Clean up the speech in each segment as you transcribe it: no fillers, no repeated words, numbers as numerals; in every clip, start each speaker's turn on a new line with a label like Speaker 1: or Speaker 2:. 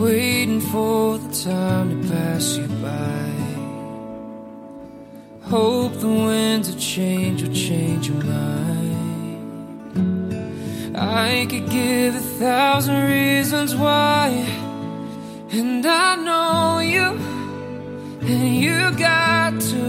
Speaker 1: waiting for the time to pass you by. Hope the winds of change will change your mind. I could give 1,000 reasons why, and I know you, and you got to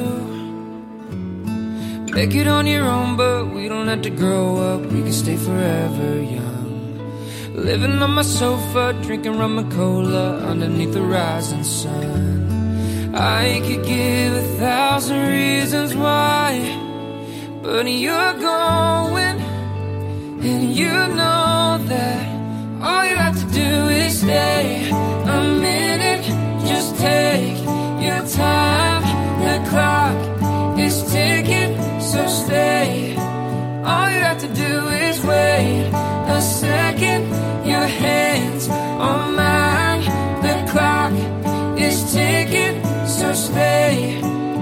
Speaker 1: make it on your own, but we don't have to grow up, we can stay forever young. Living on my sofa, drinking rum and cola underneath the rising sun. I could give 1,000 reasons why, but you're going, and you know that all you have to do is stay a minute. Just take your time, the clock is ticking, so stay. All you have to do is wait a second. Your hands on mine, the clock is ticking, so stay.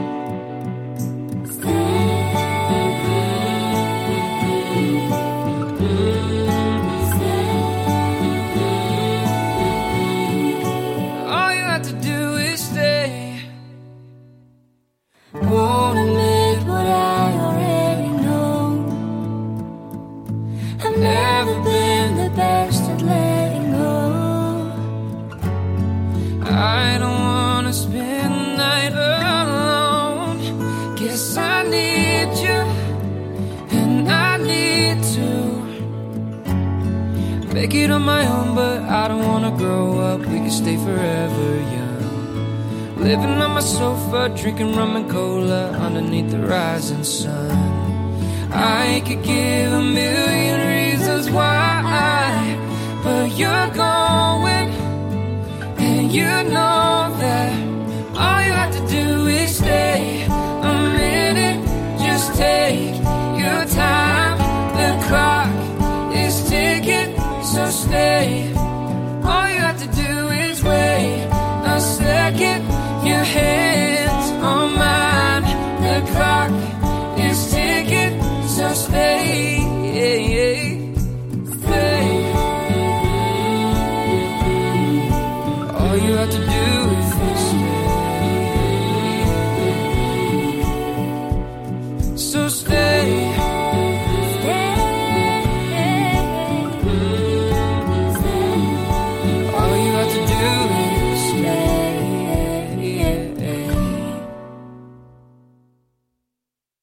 Speaker 1: All you have to do is stay. Won't admit what I already know. I've never been the best at letting go. I don't wanna spend the night alone. Guess I need you, and I need to make it on my own, but I don't wanna grow up, we can stay forever young. Living on my sofa, drinking rum and cola underneath the rising sun. I could give 1,000,000 reasons why, but you're going, and you know that all you have to do is stay a minute. Just take your time, the clock is ticking, so stay. All you have to do is wait a second. Your hands on mine, the clock is ticking, so stay. Stay. All you have to do is stay. So stay.